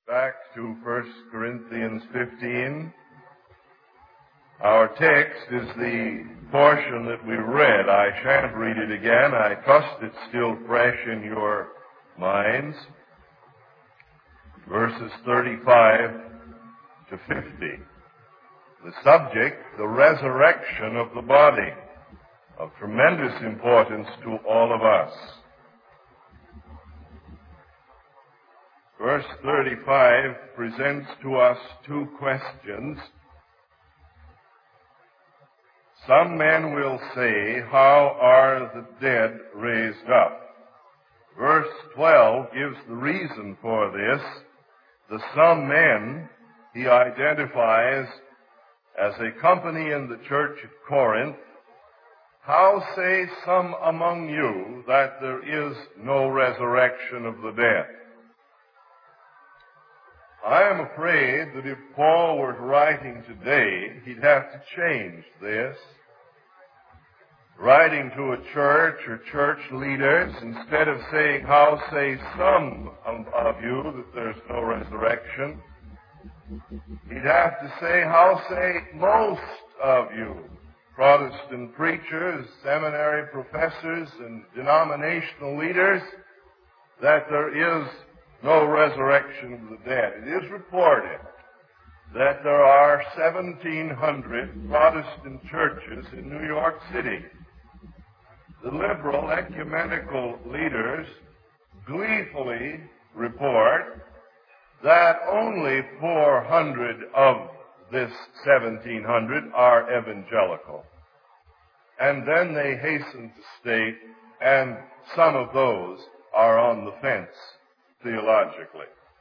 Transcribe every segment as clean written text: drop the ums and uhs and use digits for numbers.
Back to 1 Corinthians 15. Our text is the portion that we read. I shan't read it again. I trust it's still fresh in your minds. Verses 35 to 50. The subject, the resurrection of the body, of tremendous importance to all of us. Verse 35 presents to us two questions. Some men will say, how are the dead raised up? Verse 12 gives the reason for this. The some men he identifies as a company in the church at Corinth. How say some among you that there is no resurrection of the dead? I am afraid that if Paul were writing today, he'd have to change this. Writing to a church or church leaders, instead of saying, how say some of you that there's no resurrection, he'd have to say, how say most of you, Protestant preachers, seminary professors, and denominational leaders, that there is no resurrection of the dead. It is reported that there are 1,700 Protestant churches in New York City. The liberal ecumenical leaders gleefully report that only 400 of this 1,700 are evangelical. And then they hasten to state, and some of those are on the fence theologically.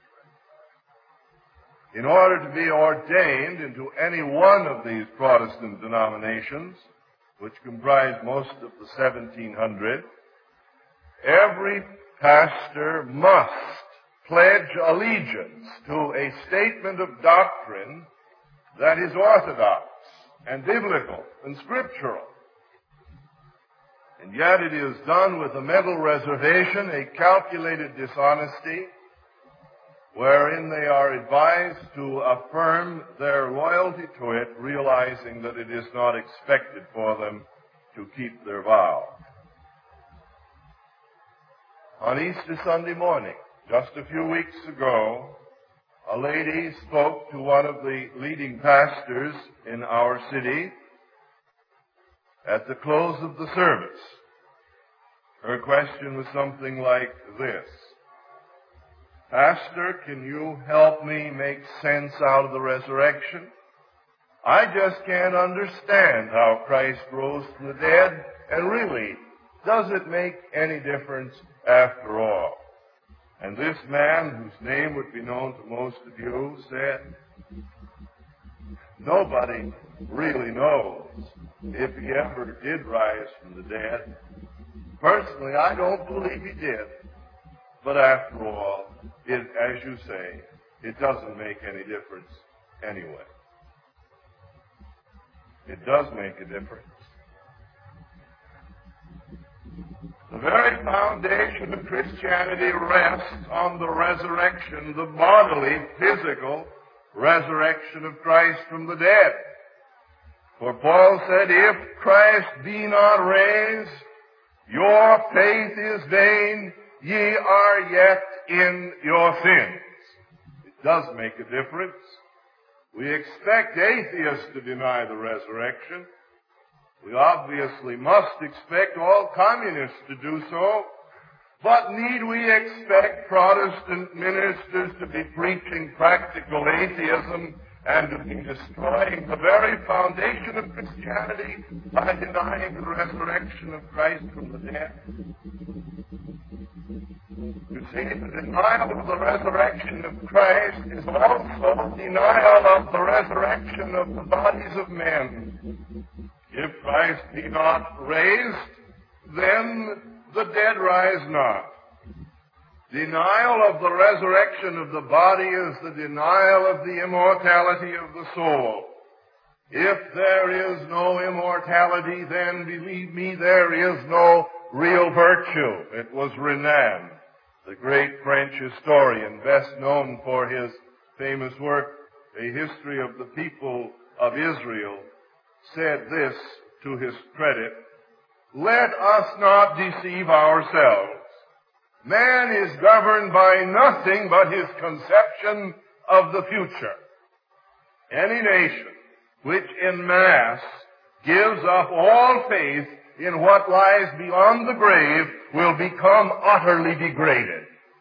In order to be ordained into any one of these Protestant denominations, which comprise most of the 1,700, every pastor must pledge allegiance to a statement of doctrine that is orthodox and biblical and scriptural. And yet it is done with a mental reservation, a calculated dishonesty, wherein they are advised to affirm their loyalty to it, realizing that it is not expected for them to keep their vow. On Easter Sunday morning, just a few weeks ago, a lady spoke to one of the leading pastors in our city at the close of the service. Her question was something like this: Pastor, can you help me make sense out of the resurrection? I just can't understand how Christ rose from the dead, and really, does it make any difference after all? And this man, whose name would be known to most of you, said, nobody really knows if he ever did rise from the dead. Personally, I don't believe he did. But after all, as you say, it doesn't make any difference anyway. It does make a difference. The very foundation of Christianity rests on the resurrection, the bodily, physical resurrection of Christ from the dead. For Paul said, if Christ be not raised, your faith is vain, ye are yet in your sins. It does make a difference. We expect atheists to deny the resurrection. We obviously must expect all communists to do so. But need we expect Protestant ministers to be preaching practical atheism and to be destroying the very foundation of Christianity by denying the resurrection of Christ from the dead? You see, the denial of the resurrection of Christ is also denial of the resurrection of the bodies of men. If Christ be not raised, then the dead rise not. Denial of the resurrection of the body is the denial of the immortality of the soul. If there is no immortality, then believe me, there is no real virtue. It was Renan the great French historian, best known for his famous work, A History of the People of Israel, said this to his credit: "Let us not deceive ourselves. Man is governed by nothing but his conception of the future. Any nation which en masse gives up all faith in what lies beyond the grave will become utterly degraded."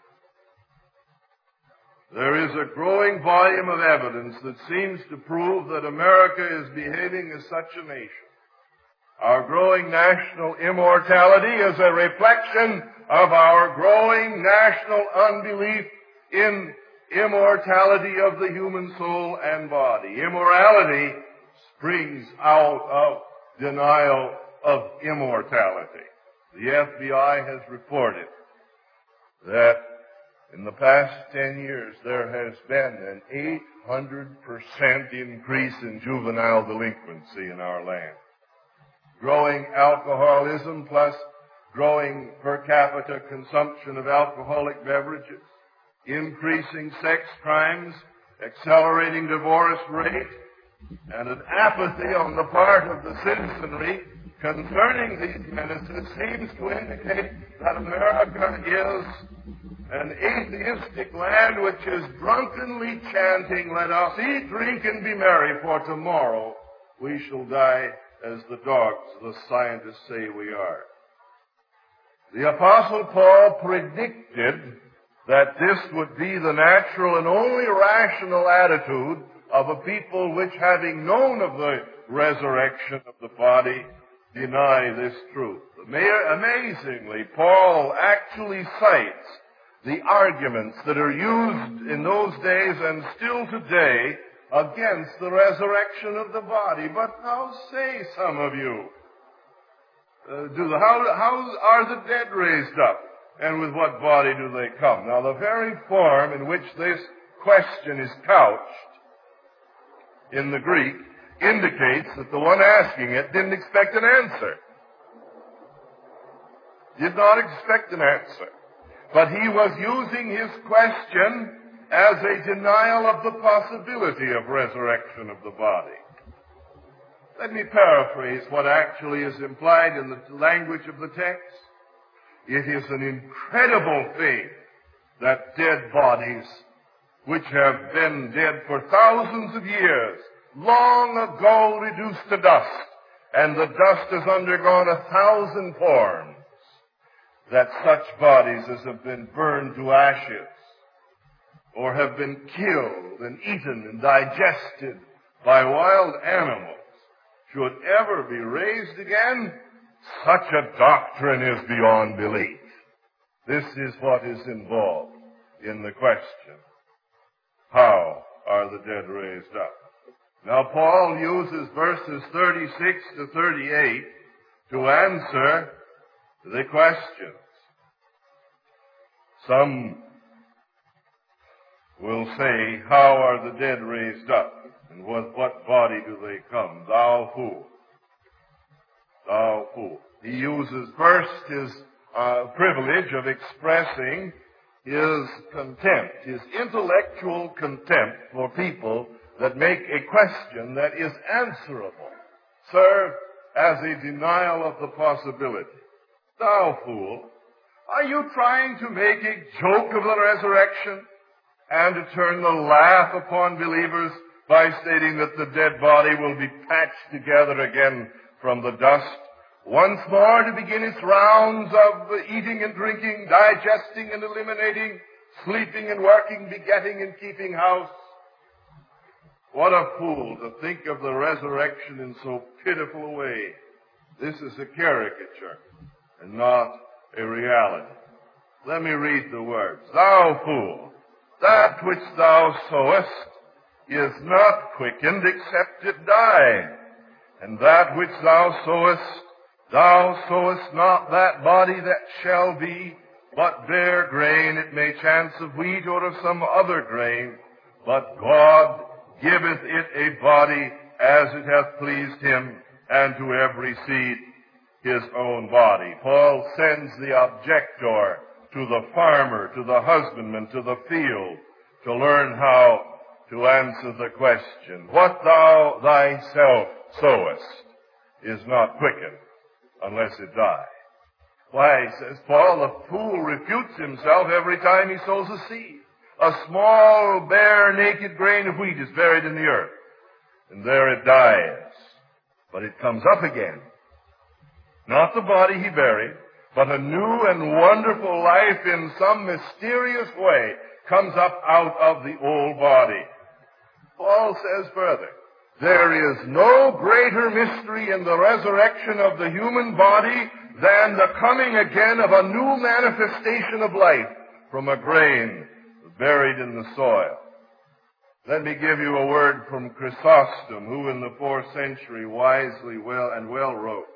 There is a growing volume of evidence that seems to prove that America is behaving as such a nation. Our growing national immortality is a reflection of our growing national unbelief in immortality of the human soul and body. Immorality springs out of denial of immortality. The FBI has reported that in the past 10 years there has been an 800% increase in juvenile delinquency in our land. Growing alcoholism plus growing per capita consumption of alcoholic beverages, increasing sex crimes, accelerating divorce rate, and an apathy on the part of the citizenry concerning these menaces seems to indicate that America is an atheistic land which is drunkenly chanting, "Let us eat, drink, and be merry, for tomorrow we shall die as the dogs the scientists say we are." The Apostle Paul predicted that this would be the natural and only rational attitude of a people which, having known of the resurrection of the body, deny this truth. Amazingly, Paul actually cites the arguments that are used in those days and still today against the resurrection of the body. But how say some of you? How are the dead raised up? And with what body do they come? Now, the very form in which this question is couched in the Greek indicates that the one asking it didn't expect an answer. Did not expect an answer. But he was using his question as a denial of the possibility of resurrection of the body. Let me paraphrase what actually is implied in the language of the text. It is an incredible thing that dead bodies, which have been dead for thousands of years, long ago reduced to dust, and the dust has undergone 1,000 forms, that such bodies as have been burned to ashes, or have been killed and eaten and digested by wild animals, should ever be raised again. Such a doctrine is beyond belief. This is what is involved in the question. How are the dead raised up? Now, Paul uses verses 36 to 38 to answer the questions. Some will say, how are the dead raised up? And with what body do they come? Thou fool. Thou fool. He uses first his privilege of expressing his contempt, his intellectual contempt for people that make a question that is answerable, serve as a denial of the possibility. Thou fool, are you trying to make a joke of the resurrection and to turn the laugh upon believers by stating that the dead body will be patched together again from the dust, once more to begin its rounds of eating and drinking, digesting and eliminating, sleeping and working, begetting and keeping house? What a fool to think of the resurrection in so pitiful a way. This is a caricature and not a reality. Let me read the words. Thou fool, that which thou sowest is not quickened except it die. And that which thou sowest not that body that shall be, but bare grain, it may chance of wheat or of some other grain. But God giveth it a body as it hath pleased him, and to every seed his own body. Paul sends the objector to the farmer, to the husbandman, to the field, to learn how to answer the question, what thou thyself sowest is not quickened unless it die. Why, says Paul, the fool refutes himself every time he sows a seed. A small, bare, naked grain of wheat is buried in the earth, and there it dies. But it comes up again. Not the body he buried, but a new and wonderful life in some mysterious way comes up out of the old body. Paul says further, there is no greater mystery in the resurrection of the human body than the coming again of a new manifestation of life from a grain buried in the soil. Let me give you a word from Chrysostom, who in the 4th century wisely well wrote,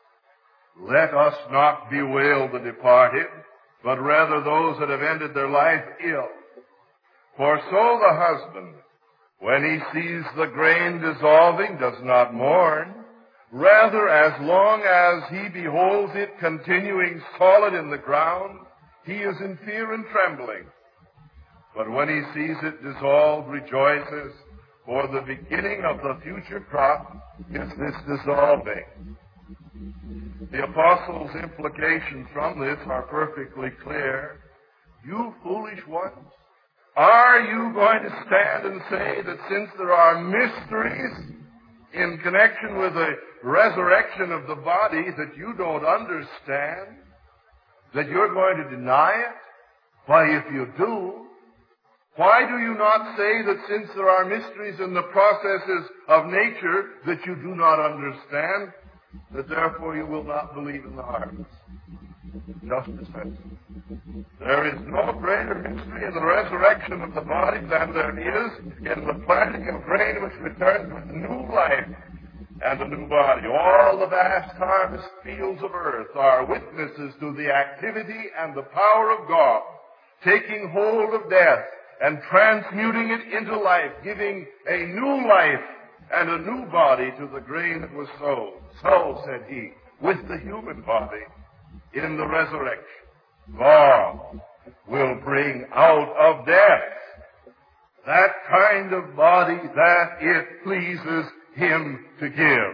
let us not bewail the departed, but rather those that have ended their life ill. For so the husband, when he sees the grain dissolving, does not mourn. Rather, as long as he beholds it continuing solid in the ground, he is in fear and trembling. But when he sees it dissolved, rejoices, for the beginning of the future crop is this dissolving. The apostles' implications from this are perfectly clear. You foolish ones, are you going to stand and say that since there are mysteries in connection with the resurrection of the body that you don't understand, that you're going to deny it? Why, if you do, why do you not say that since there are mysteries in the processes of nature that you do not understand, that therefore you will not believe in the harvest? Just as simple. There is no greater mystery in the resurrection of the body than there is in the planting of grain which returns with new life and a new body. All the vast harvest fields of earth are witnesses to the activity and the power of God, taking hold of death and transmuting it into life, giving a new life and a new body to the grain that was sown. So, said he, with the human body in the resurrection, God will bring out of death that kind of body that it pleases him to give.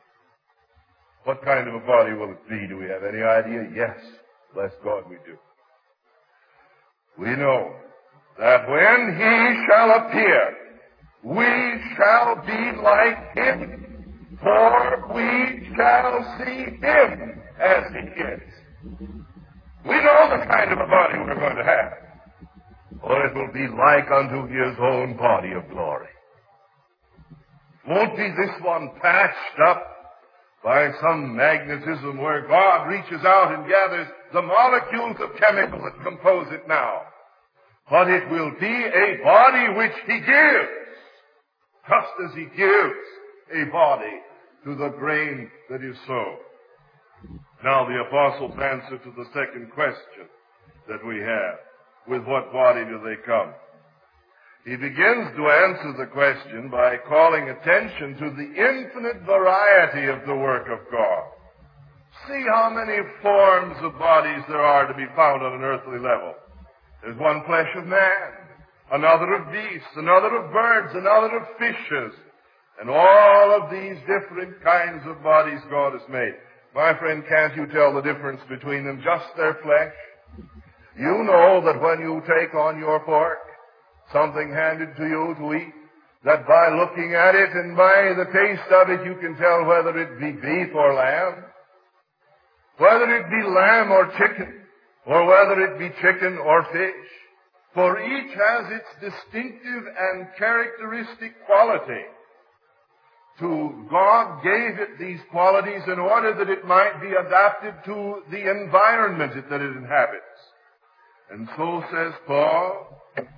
What kind of a body will it be? Do we have any idea? Yes, bless God we do. We know that when he shall appear, we shall be like him, for we shall see him as he is. We know the kind of a body we're going to have, for it will be like unto his own body of glory. Won't be this one patched up by some magnetism where God reaches out and gathers the molecules of chemical that compose it now. But it will be a body which he gives, just as he gives a body to the grain that is sown. Now the apostles answer to the second question that we have. With what body do they come? He begins to answer the question by calling attention to the infinite variety of the work of God. See how many forms of bodies there are to be found on an earthly level. There's one flesh of man, another of beasts, another of birds, another of fishes, and all of these different kinds of bodies God has made. My friend, can't you tell the difference between them? Just their flesh. You know that when you take on your fork something handed to you to eat, that by looking at it and by the taste of it you can tell whether it be beef or lamb, whether it be lamb or chicken, or whether it be chicken or fish. For each has its distinctive and characteristic quality. God gave it these qualities in order that it might be adapted to the environment that it inhabits. And so says Paul,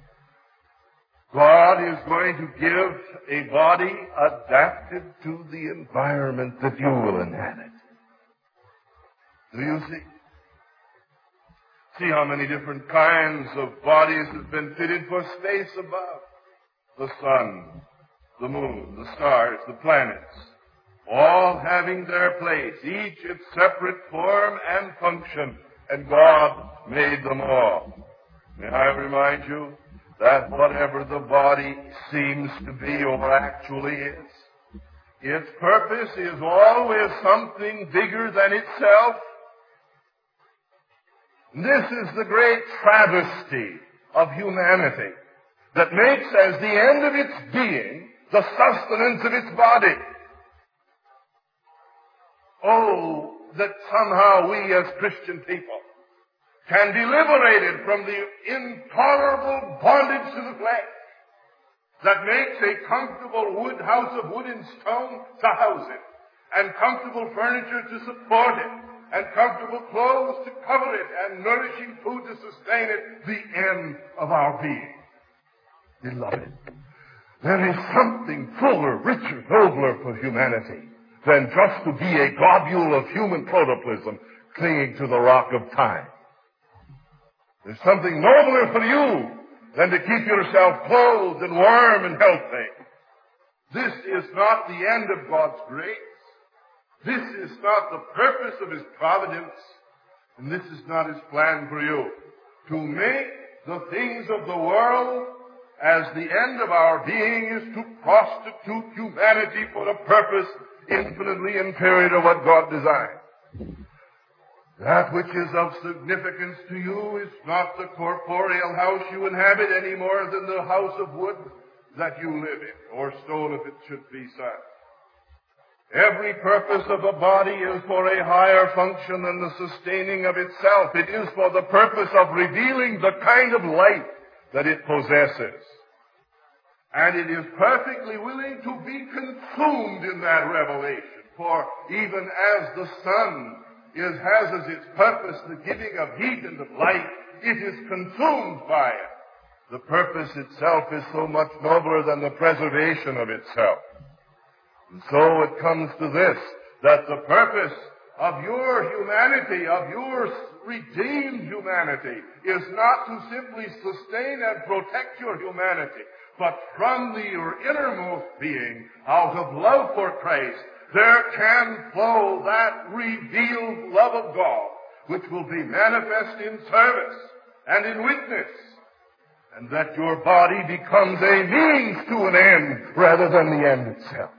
God is going to give a body adapted to the environment that you will inhabit. Do you see? See how many different kinds of bodies have been fitted for space above. The sun, the moon, the stars, the planets, all having their place, each its separate form and function, and God made them all. May I remind you that whatever the body seems to be or actually is, its purpose is always something bigger than itself. This is the great travesty of humanity that makes as the end of its being the sustenance of its body. Oh, that somehow we as Christian people can be liberated from the intolerable bondage to the flesh that makes a comfortable house of wood and stone to house it, and comfortable furniture to support it, and comfortable clothes to cover it, and nourishing food to sustain it, the end of our being. Beloved, there is something fuller, richer, nobler for humanity than just to be a globule of human protoplasm clinging to the rock of time. There's something nobler for you than to keep yourself clothed and warm and healthy. This is not the end of God's grace. This is not the purpose of His providence. And this is not His plan for you. To make the things of the world as the end of our being is to prostitute humanity for a purpose infinitely inferior to what God designed. That which is of significance to you is not the corporeal house you inhabit any more than the house of wood that you live in, or stone if it should be such. Every purpose of a body is for a higher function than the sustaining of itself. It is for the purpose of revealing the kind of life that it possesses. And it is perfectly willing to be consumed in that revelation. For even as the sun has as its purpose the giving of heat and of light, it is consumed by it. The purpose itself is so much nobler than the preservation of itself. And so it comes to this, that the purpose of your humanity, of your redeemed humanity, is not to simply sustain and protect your humanity, but from your innermost being, out of love for Christ, there can flow that revealed love of God, which will be manifest in service and in witness, and that your body becomes a means to an end rather than the end itself.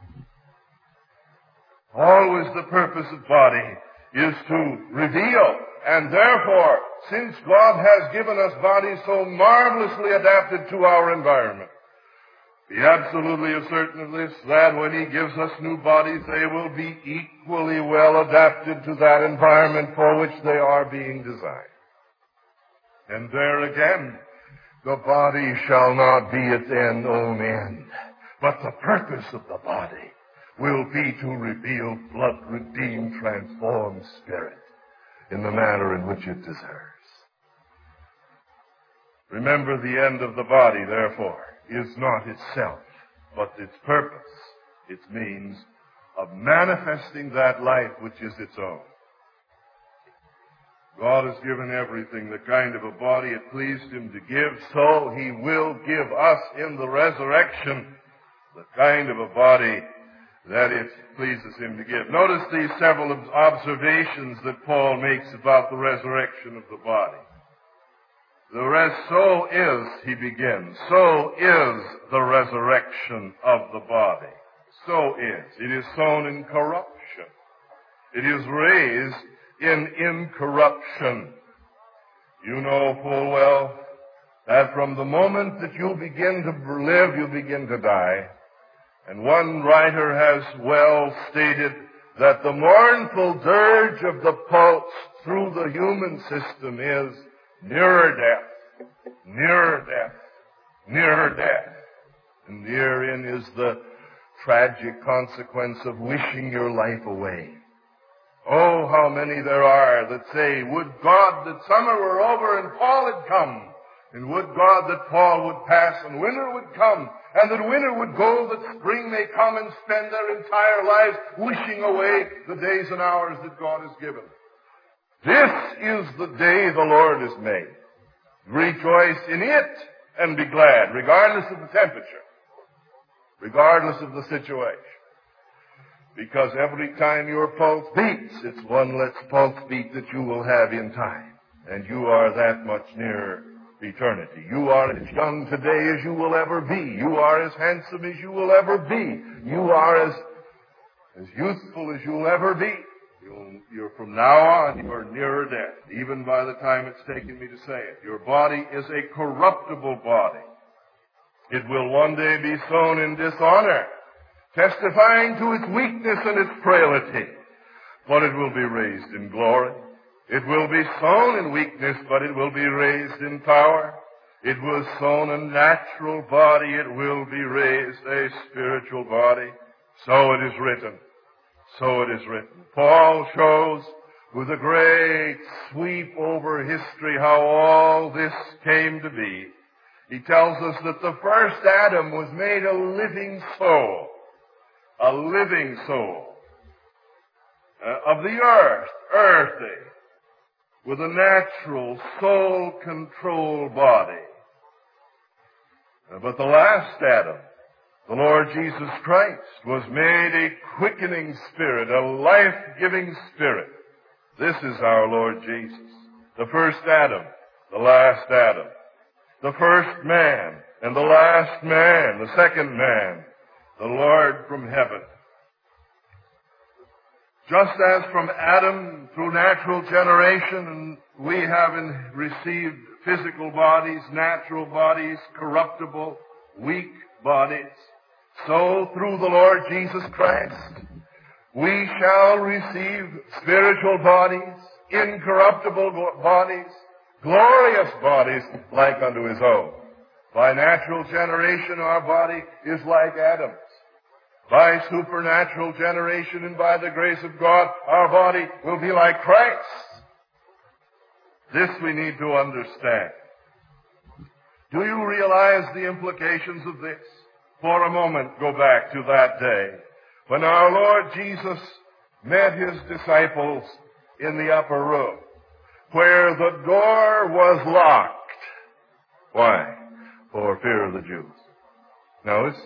Always the purpose of body is to reveal, and therefore, since God has given us bodies so marvelously adapted to our environment, be absolutely certain of this, that when He gives us new bodies, they will be equally well adapted to that environment for which they are being designed. And there again, the body shall not be its own end, but the purpose of the body will be to reveal blood-redeemed, transformed spirit in the manner in which it deserves. Remember, the end of the body, therefore, is not itself, but its purpose, its means of manifesting that life which is its own. God has given everything the kind of a body it pleased Him to give, so He will give us in the resurrection the kind of a body that it pleases Him to give. Notice these several observations that Paul makes about the resurrection of the body. The rest, so is, he begins, so is the resurrection of the body. So is. It is sown in corruption. It is raised in incorruption. You know full well that from the moment that you begin to live, you begin to die. And one writer has well stated that the mournful dirge of the pulse through the human system is nearer death, nearer death, nearer death. And herein is the tragic consequence of wishing your life away. Oh, how many there are that say, would God that summer were over and fall had come, and would God that fall would pass and winter would come, and that winter would go, that spring may come, and spend their entire lives wishing away the days and hours that God has given. This is the day the Lord has made. Rejoice in it and be glad, regardless of the temperature, regardless of the situation. Because every time your pulse beats, it's one less pulse beat that you will have in time. And you are that much nearer eternity. You are as young today as you will ever be. You are as handsome as you will ever be. You are as youthful as you'll ever be. You're from now on, you're nearer death, even by the time it's taken me to say it. Your body is a corruptible body. It will one day be sown in dishonor, testifying to its weakness and its frailty. But it will be raised in glory. It will be sown in weakness, but it will be raised in power. It was sown a natural body. It will be raised a spiritual body. So it is written. So it is written. Paul shows with a great sweep over history how all this came to be. He tells us that the first Adam was made a living soul. A living soul. Of the earth, earthy, with a natural soul-controlled body. But the last Adam, the Lord Jesus Christ, was made a quickening spirit, a life-giving spirit. This is our Lord Jesus. The first Adam, the last Adam. The first man and the last man, the second man, the Lord from heaven. Just as from Adam through natural generation we have received physical bodies, natural bodies, corruptible, weak bodies, so through the Lord Jesus Christ we shall receive spiritual bodies, incorruptible bodies, glorious bodies like unto his own. By natural generation our body is like Adam's. By supernatural generation and by the grace of God, our body will be like Christ. This we need to understand. Do you realize the implications of this? For a moment, go back to that day when our Lord Jesus met his disciples in the upper room, where the door was locked. Why? For fear of the Jews. Notice,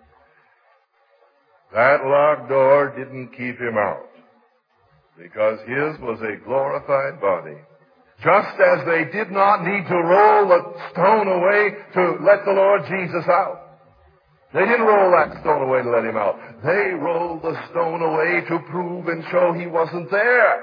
that locked door didn't keep him out, because his was a glorified body. Just as they did not need to roll the stone away to let the Lord Jesus out. They didn't roll that stone away to let him out. They rolled the stone away to prove and show he wasn't there.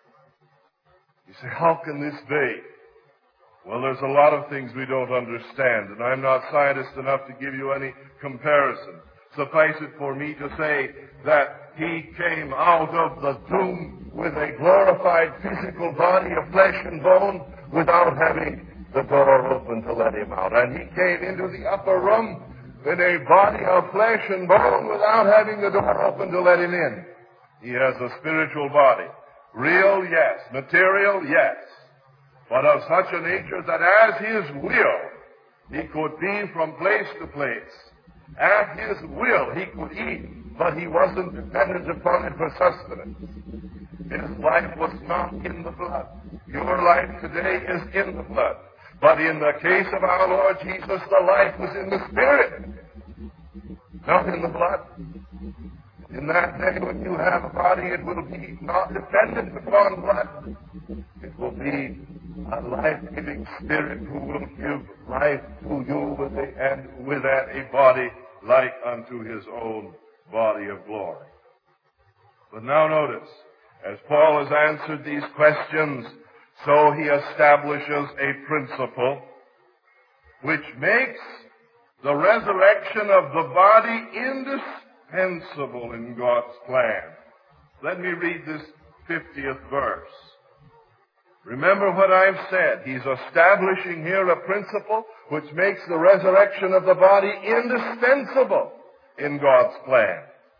You say, how can this be? Well, there's a lot of things we don't understand, and I'm not scientist enough to give you any comparison. Suffice it for me to say that he came out of the tomb with a glorified physical body of flesh and bone without having the door open to let him out. And he came into the upper room in a body of flesh and bone without having the door open to let him in. He has a spiritual body. Real, yes. Material, yes. But of such a nature that as his will, he could be from place to place. At his will, he could eat, but he wasn't dependent upon it for sustenance. His life was not in the blood. Your life today is in the blood. But in the case of our Lord Jesus, the life was in the Spirit, not in the blood. In that day when you have a body, it will be not dependent upon blood. It will be a life-giving Spirit who will give life to you with that a body like unto his own body of glory. But now notice, as Paul has answered these questions, so he establishes a principle which makes the resurrection of the body indispensable in God's plan. Let me read this 50th verse. Remember what I've said. He's establishing here a principle which makes the resurrection of the body indispensable in God's plan.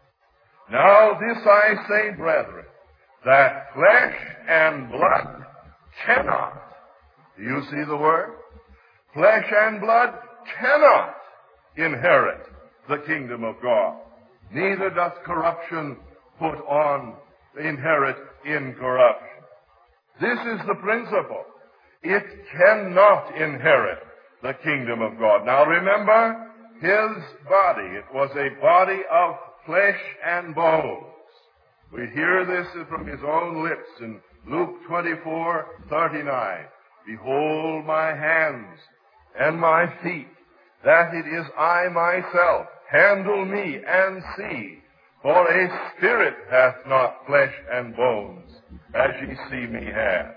Now this I say, brethren, that flesh and blood cannot, do you see the word? Flesh and blood cannot inherit the kingdom of God. Neither doth corruption inherit incorruption. This is the principle. It cannot inherit the kingdom of God. Now remember, his body, it was a body of flesh and bones. We hear this from his own lips in Luke 24:39. Behold my hands and my feet, that it is I myself. Handle me and see, for a spirit hath not flesh and bones, as ye see me have.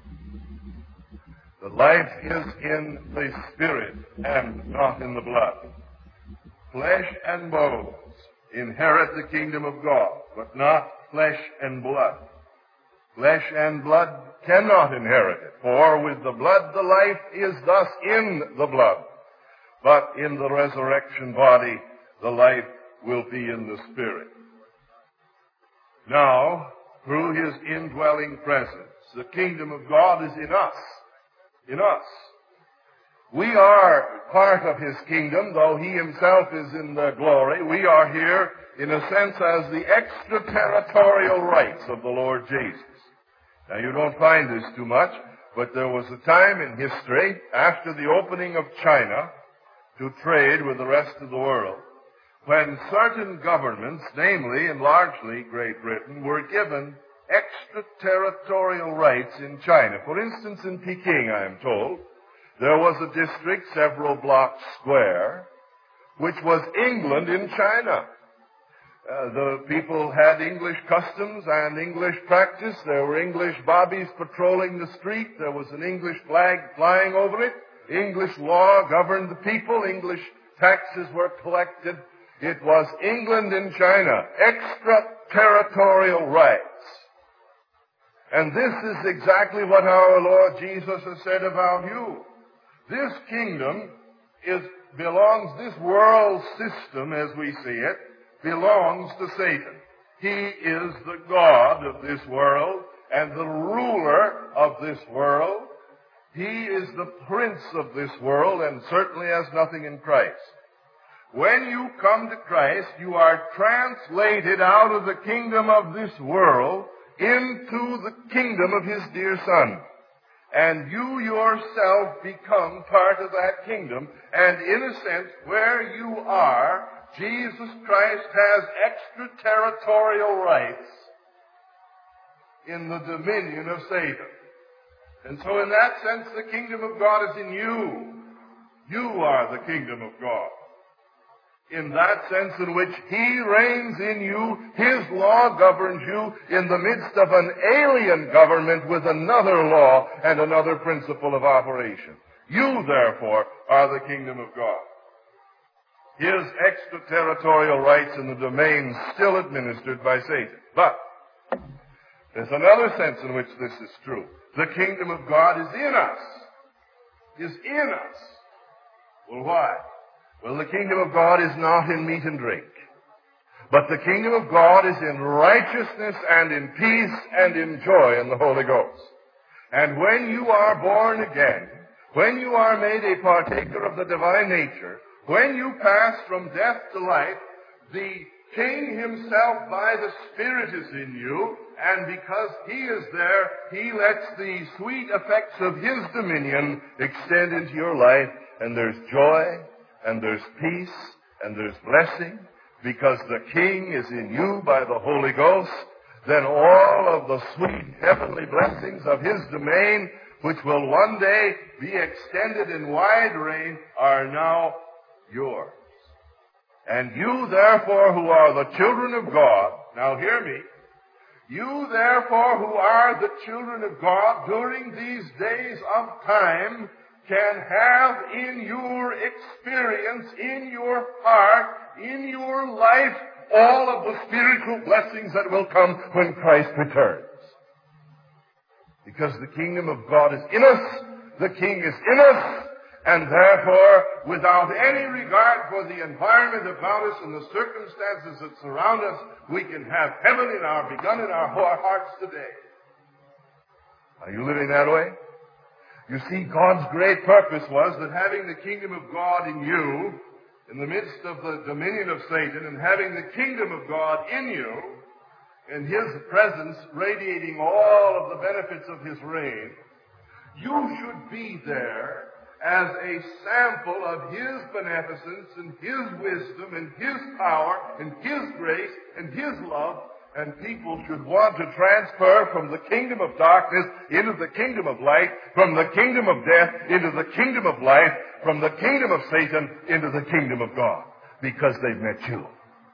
The life is in the spirit and not in the blood. Flesh and bones inherit the kingdom of God, but not flesh and blood. Flesh and blood cannot inherit it, for with the blood the life is thus in the blood. But in the resurrection body, the life will be in the spirit. Now, through his indwelling presence, the kingdom of God is in us. In us. We are part of his kingdom, though he himself is in the glory. We are here, in a sense, as the extraterritorial rights of the Lord Jesus. Now, you don't find this too much, but there was a time in history, after the opening of China to trade with the rest of the world, when certain governments, namely and largely Great Britain, were given extraterritorial rights in China. For instance, in Peking, I am told, there was a district several blocks square, which was England in China. The people had English customs and English practice. There were English bobbies patrolling the street. There was an English flag flying over it. English law governed the people. English taxes were collected. It was England in China. Extraterritorial rights. And this is exactly what our Lord Jesus has said about you. This kingdom this world system as we see it, belongs to Satan. He is the God of this world and the ruler of this world. He is the prince of this world and certainly has nothing in Christ. When you come to Christ, you are translated out of the kingdom of this world into the kingdom of his dear Son. And you yourself become part of that kingdom. And in a sense, where you are, Jesus Christ has extraterritorial rights in the dominion of Satan. And so in that sense, the kingdom of God is in you. You are the kingdom of God. In that sense in which he reigns in you, his law governs you in the midst of an alien government with another law and another principle of operation. You, therefore, are the kingdom of God. His extraterritorial rights in the domain still administered by Satan. But there's another sense in which this is true. The kingdom of God is in us. Is in us. Well, why? Well, the kingdom of God is not in meat and drink. But the kingdom of God is in righteousness and in peace and in joy in the Holy Ghost. And when you are born again, when you are made a partaker of the divine nature, when you pass from death to life, the King himself by the Spirit is in you, and because he is there, he lets the sweet effects of his dominion extend into your life, and there's joy, and there's peace, and there's blessing, because the King is in you by the Holy Ghost. Then all of the sweet heavenly blessings of his domain, which will one day be extended in wide reign, are now yours. And you, therefore, who are the children of God, now hear me, you, therefore, who are the children of God during these days of time, can have in your experience, in your heart, in your life, all of the spiritual blessings that will come when Christ returns. Because the kingdom of God is in us, the King is in us, and therefore, without any regard for the environment about us and the circumstances that surround us, we can have heaven begun in our hearts today. Are you living that way? You see, God's great purpose was that having the kingdom of God in you, in the midst of the dominion of Satan, and having the kingdom of God in you, and his presence radiating all of the benefits of his reign, you should be there as a sample of his beneficence and his wisdom and his power and his grace and his love, and people should want to transfer from the kingdom of darkness into the kingdom of light, from the kingdom of death into the kingdom of life, from the kingdom of Satan into the kingdom of God, because they've met you.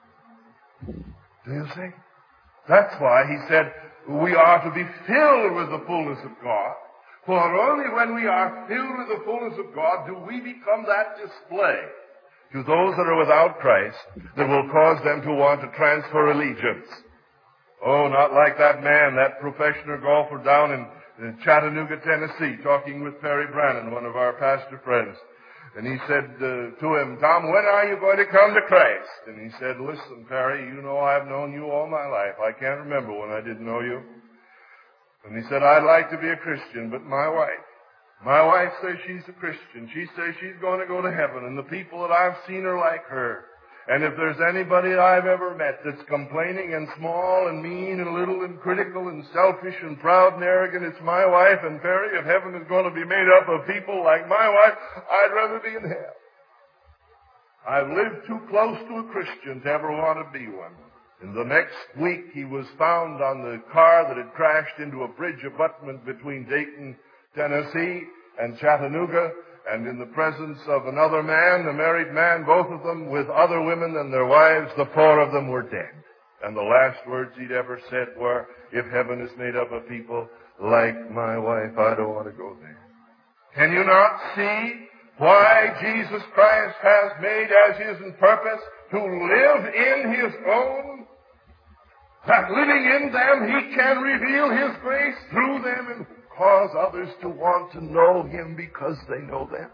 Do you see? That's why he said we are to be filled with the fullness of God. For only when we are filled with the fullness of God do we become that display to those that are without Christ that will cause them to want to transfer allegiance. Oh, not like that man, that professional golfer down in Chattanooga, Tennessee, talking with Perry Brannon, one of our pastor friends. And he said to him, Tom, when are you going to come to Christ? And he said, listen, Perry, you know I've known you all my life. I can't remember when I didn't know you. And he said, I'd like to be a Christian, but my wife says she's a Christian. She says she's going to go to heaven, and the people that I've seen are like her. And if there's anybody I've ever met that's complaining and small and mean and little and critical and selfish and proud and arrogant, it's my wife. And Perry, if heaven is going to be made up of people like my wife, I'd rather be in hell. I've lived too close to a Christian to ever want to be one. And the next week he was found on the car that had crashed into a bridge abutment between Dayton, Tennessee and Chattanooga, and in the presence of another man, a married man, both of them with other women and their wives, the four of them were dead. And the last words he'd ever said were, if heaven is made up of people like my wife, I don't want to go there. Can you not see why Jesus Christ has made as his purpose to live in his own? That living in them, he can reveal his grace through them and cause others to want to know him because they know them.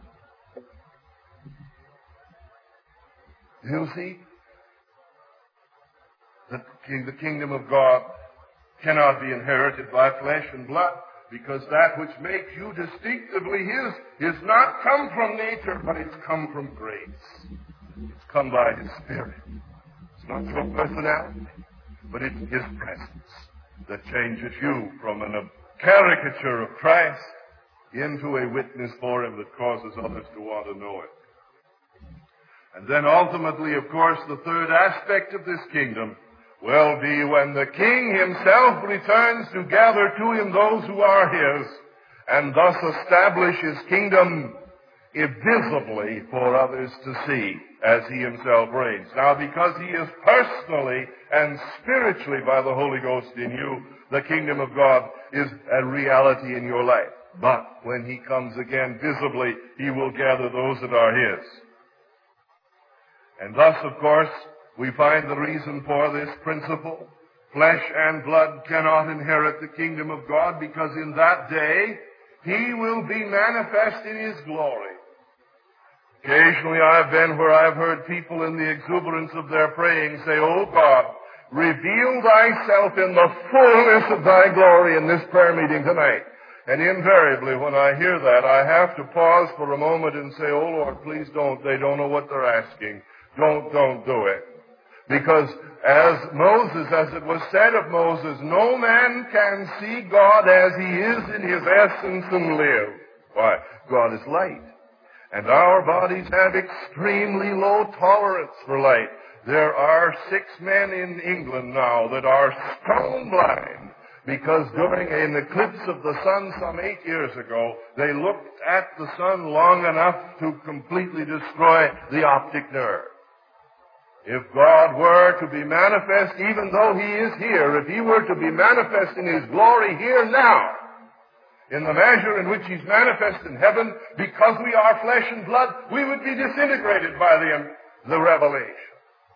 You see, the kingdom of God cannot be inherited by flesh and blood, because that which makes you distinctively his is not come from nature, but it's come from grace. It's come by his Spirit. It's not your personality, but it's his presence that changes you from a caricature of Christ into a witness for him that causes others to want to know it. And then ultimately, of course, the third aspect of this kingdom will be when the King himself returns to gather to him those who are his, and thus establish his kingdom visibly for others to see as he himself reigns. Now, because he is personally and spiritually by the Holy Ghost in you, the kingdom of God is a reality in your life. But when he comes again visibly, he will gather those that are his. And thus, of course, we find the reason for this principle. Flesh and blood cannot inherit the kingdom of God, because in that day he will be manifest in his glory. Occasionally I've been where I've heard people in the exuberance of their praying say, "Oh God, reveal thyself in the fullness of thy glory in this prayer meeting tonight." And invariably when I hear that, I have to pause for a moment and say, "Oh Lord, please don't. They don't know what they're asking. Don't do it." Because as it was said of Moses, no man can see God as he is in his essence and live. Why? God is light. And our bodies have extremely low tolerance for light. There are 6 men in England now that are stone blind because during an eclipse of the sun some 8 years ago, they looked at the sun long enough to completely destroy the optic nerve. If God were to be manifest, even though he is here, if he were to be manifest in his glory here now, in the measure in which he's manifest in heaven, because we are flesh and blood, we would be disintegrated by the revelation.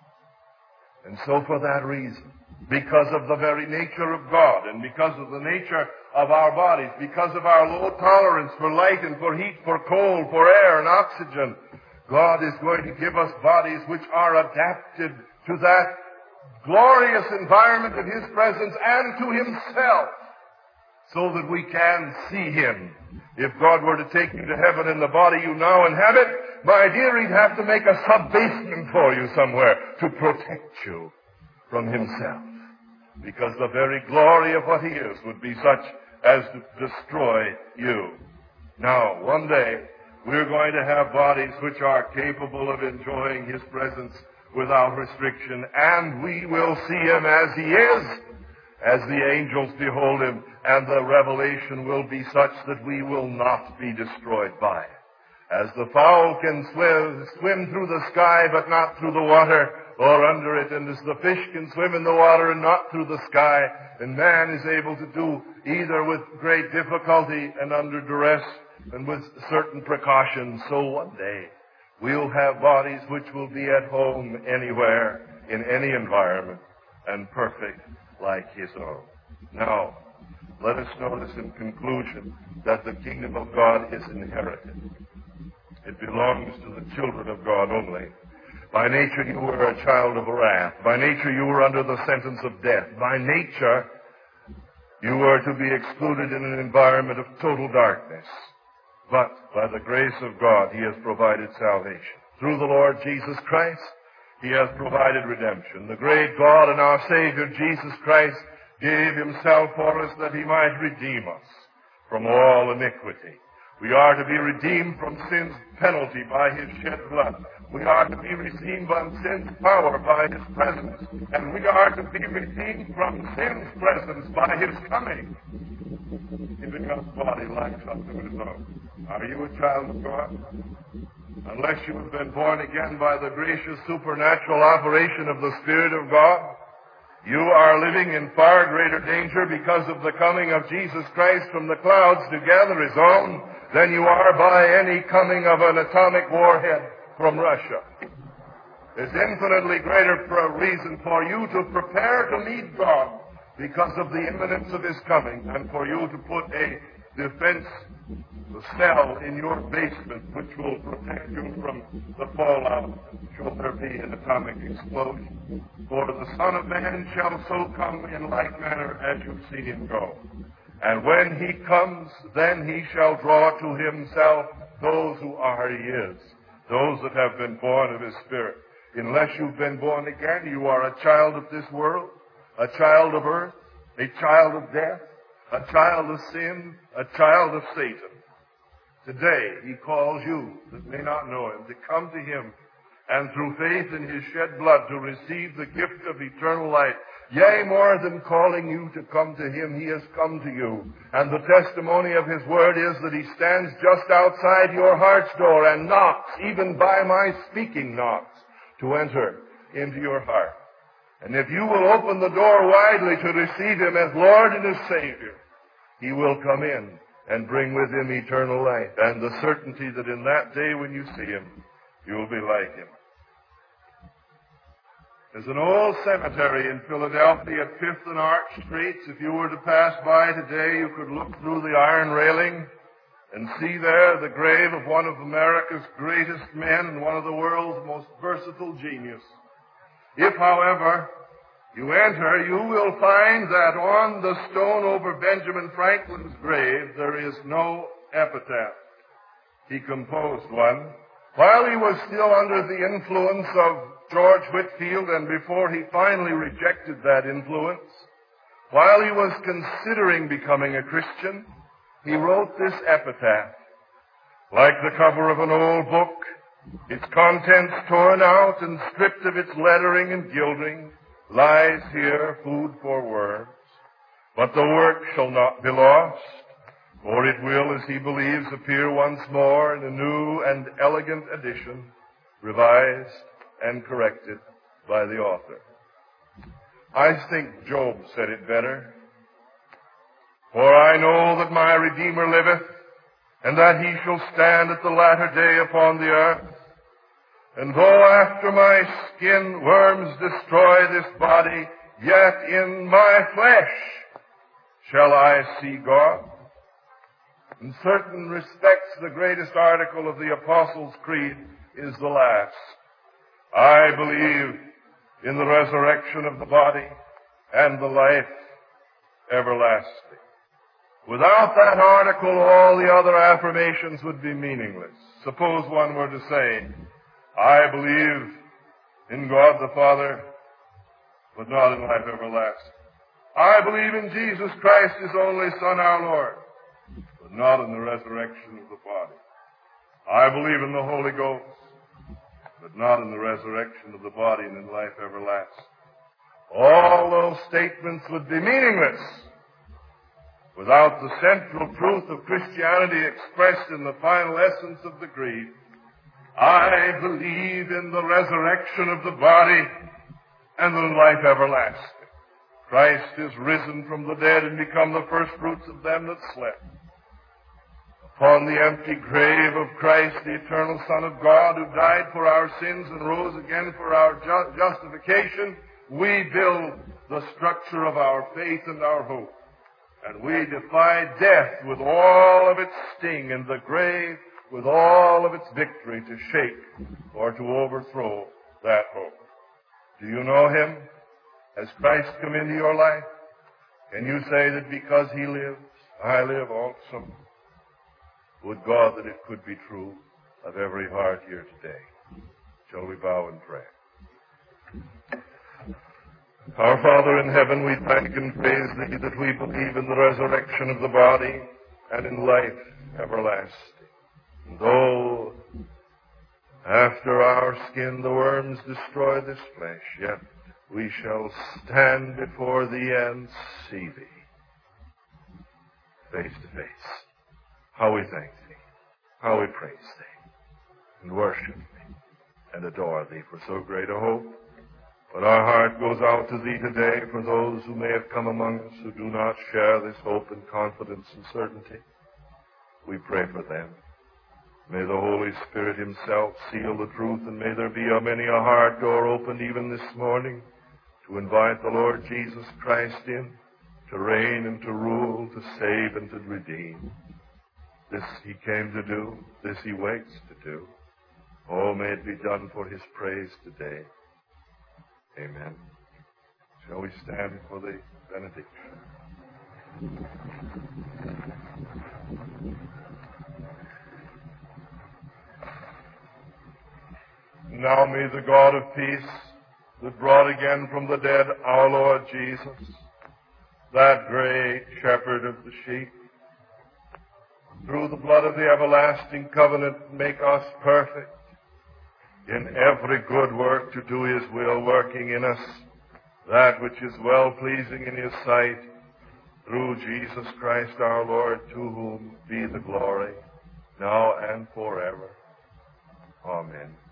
And so for that reason, because of the very nature of God, and because of the nature of our bodies, because of our low tolerance for light and for heat, for cold, for air and oxygen, God is going to give us bodies which are adapted to that glorious environment of his presence and to himself, so that we can see him. If God were to take you to heaven in the body you now inhabit, my dear, he'd have to make a sub-basement for you somewhere to protect you from himself. Because the very glory of what he is would be such as to destroy you. Now, one day, we're going to have bodies which are capable of enjoying his presence without restriction, and we will see him as he is, as the angels behold him, and the revelation will be such that we will not be destroyed by it. As the fowl can swim through the sky but not through the water or under it, and as the fish can swim in the water and not through the sky, and man is able to do either with great difficulty and under duress and with certain precautions, so one day we'll have bodies which will be at home anywhere, in any environment, and perfect like his own. Now, let us notice in conclusion that the kingdom of God is inherited. It belongs to the children of God only. By nature you were a child of wrath. By nature you were under the sentence of death. By nature you were to be excluded in an environment of total darkness. But by the grace of God, he has provided salvation. Through the Lord Jesus Christ, he has provided redemption. The great God and our Savior, Jesus Christ, gave himself for us that he might redeem us from all iniquity. We are to be redeemed from sin's penalty by his shed blood. We are to be redeemed from sin's power by his presence. And we are to be redeemed from sin's presence by his coming, giving us body like unto his own. Are you a child of God? Unless you have been born again by the gracious supernatural operation of the Spirit of God, you are living in far greater danger because of the coming of Jesus Christ from the clouds to gather his own than you are by any coming of an atomic warhead from Russia. There's infinitely greater reason for you to prepare to meet God because of the imminence of his coming, and for you to put a defense cell in your basement which will protect you from the fallout should there be an atomic explosion. For the Son of Man shall so come in like manner as you've seen him go. And when he comes, then he shall draw to himself those who are his, those that have been born of his Spirit. Unless you've been born again, you are a child of this world, a child of earth, a child of death, a child of sin, a child of Satan. Today, he calls you that may not know him to come to him, and through faith in his shed blood to receive the gift of eternal life. Yea, more than calling you to come to him, he has come to you. And the testimony of his word is that he stands just outside your heart's door and knocks, even by my speaking knocks, to enter into your heart. And if you will open the door widely to receive him as Lord and as Savior, he will come in and bring with him eternal life and the certainty that in that day when you see him, you will be like him. There's an old cemetery in Philadelphia at 5th and Arch Streets. If you were to pass by today, you could look through the iron railing and see there the grave of one of America's greatest men and one of the world's most versatile genius. If, however, you enter, you will find that on the stone over Benjamin Franklin's grave, there is no epitaph. He composed one while he was still under the influence of George Whitefield, and before he finally rejected that influence, while he was considering becoming a Christian, he wrote this epitaph. Like the cover of an old book, its contents torn out and stripped of its lettering and gilding, lies here food for worms. But the work shall not be lost, for it will, as he believes, appear once more in a new and elegant edition, revised and corrected by the author. I think Job said it better. For I know that my Redeemer liveth, and that he shall stand at the latter day upon the earth. And though after my skin worms destroy this body, yet in my flesh shall I see God. In certain respects, the greatest article of the Apostles' Creed is the last. I believe in the resurrection of the body and the life everlasting. Without that article, all the other affirmations would be meaningless. Suppose one were to say, I believe in God the Father, but not in life everlasting. I believe in Jesus Christ, his only Son, our Lord, but not in the resurrection of the body. I believe in the Holy Ghost, but but not in the resurrection of the body and in life everlasting. All those statements would be meaningless without the central truth of Christianity expressed in the final essence of the creed. I believe in the resurrection of the body and the life everlasting. Christ is risen from the dead and become the first fruits of them that slept. Upon the empty grave of Christ, the eternal Son of God, who died for our sins and rose again for our justification, we build the structure of our faith and our hope. And we defy death with all of its sting and the grave with all of its victory to shake or to overthrow that hope. Do you know Him? Has Christ come into your life? Can you say that because He lives, I live also? Would God that it could be true of every heart here today. Shall we bow and pray? Our Father in heaven, we thank and praise Thee that we believe in the resurrection of the body and in life everlasting. And though after our skin the worms destroy this flesh, yet we shall stand before Thee and see Thee face to face. How we thank Thee, how we praise Thee, and worship Thee, and adore Thee for so great a hope. But our heart goes out to Thee today for those who may have come among us who do not share this hope and confidence and certainty. We pray for them. May the Holy Spirit Himself seal the truth, and may there be a many a heart door opened even this morning to invite the Lord Jesus Christ in, to reign and to rule, to save and to redeem. This He came to do, this He waits to do. Oh, may it be done for His praise today. Amen. Shall we stand for the benediction? Now may the God of peace, that brought again from the dead our Lord Jesus, that great shepherd of the sheep, through the blood of the everlasting covenant, make us perfect in every good work to do His will, working in us that which is well-pleasing in His sight, through Jesus Christ our Lord, to whom be the glory, now and forever. Amen.